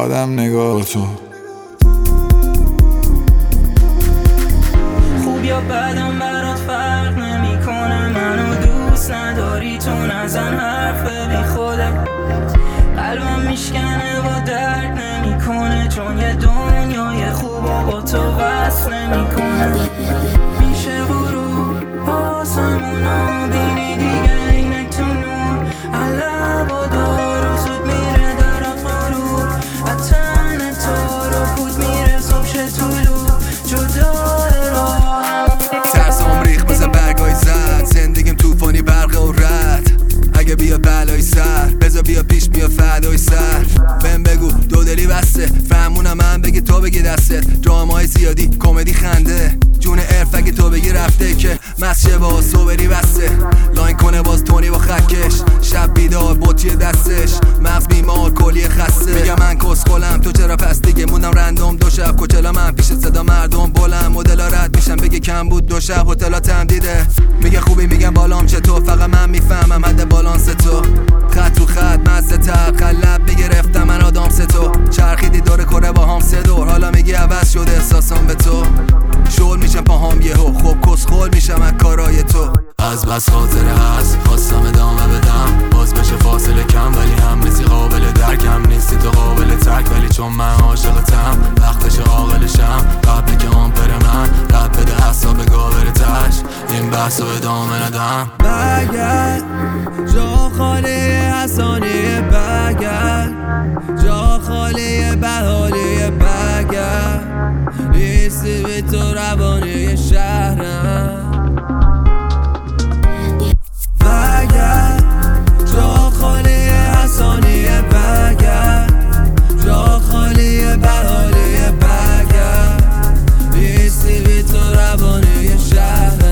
یادم نگاه تو. خوب یا بدم برات فرق نمیکنه، منو دوست نداری تو نزن حرف بی خوده. قلبم میشکنه و درد نمیکنه، چون یه دنیای خوب با تو وصل نمیکنه. میشه برو آسمونو بینی دیگه اینک تو نور، علب و دارو زود میره درات مرور، اتن تو رو خود میره صبح طولو جدا راه. ترسام ریخ مثل برگای زد، زندگیم توفانی برق و رد. اگه بیا بلای سر بذار بیا پیش بیا فدای سر. بهم بگو دو دلی بسته، فهمونم من بگی تو بگی دستت. درامای زیادی کمدی خنده، جون عرف اگه تو بگی رفته که مسشه با صبری بسته. لاین کنه باز تونی با خکش، شب بیدار بطی دستش، مغز بیمار کلی خسته. میگم من کسخلم تو چرا پس دیگه موندم رندوم. دو شب کچلا من پیش صدا مردم بلند، مدلا رد میشم بگه کم بود دو شب هتلا تمدیده. میگه خوبی میگم بالام چطور، فقط من میفهمم حد بالانس تو. خط رو خط مزه تر قلب میگرفتم من آدم تو. چرخیدی دور کره با هم سه دور، حالا میگی عوض شده احساسام به تو. شل میشم پاهام یهو، خوب کسخل میشم از کارای تو. از بس خاطره هست خواستم ادامه بدم، باز بشه فاصله کم ولی هم مثی قابل درکم نیستی تو قابل ترک، ولی چون من عاشقتم وقتش عاقلشم. قبل که آمپر من رد بده حساب گاور تش، این بحث رو ادامه ندم. برگرد جا خالی حسانی، برگرد جا خالی بحالی، برگرد نیستی به تو روانه شهرم. برگرد جا خالی حسانی، برگرد جا خالی بحالی، برگرد نیستی به تو روانه شهرم.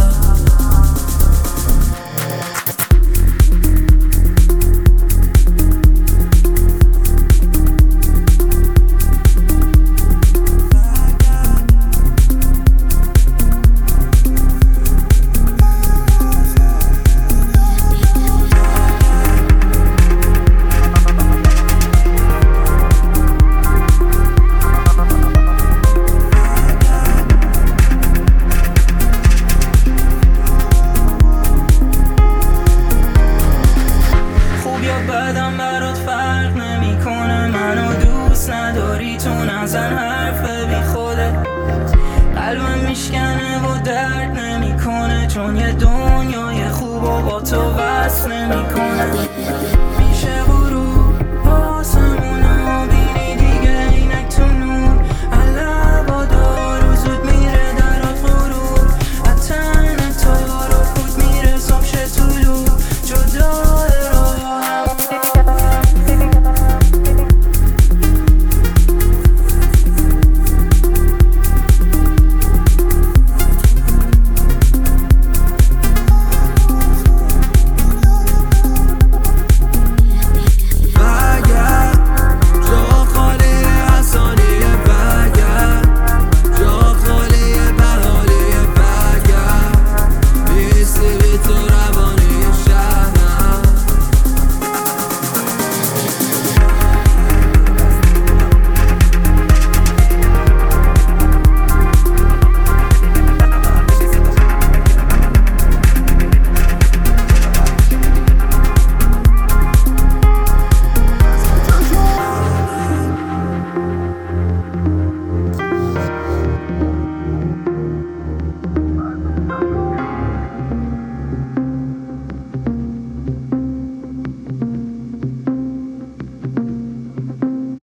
بدم برات فرق نمیکنه، منو دوست نداری تو نزن حرف بی خوده. قلبم میشکنه و درد نمیکنه، چون یه دنیای خوب با تو وصل نمیکنه.